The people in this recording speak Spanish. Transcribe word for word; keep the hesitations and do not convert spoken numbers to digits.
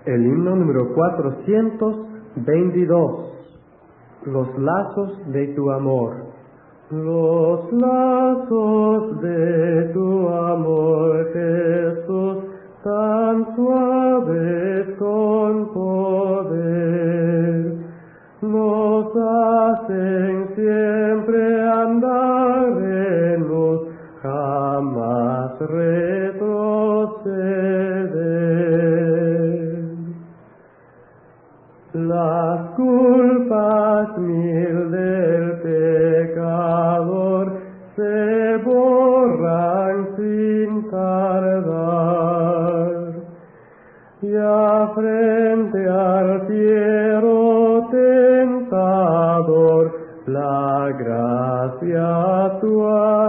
El himno número cuatrocientos veintidós. Los lazos de tu amor. Los lazos de tu amor, Jesús, tan suaves con poder, nos hacen siempre andar en luz, jamás retroceder. Las culpas mil del pecador se borran sin tardar, ya frente al fiero tentador la gracia tu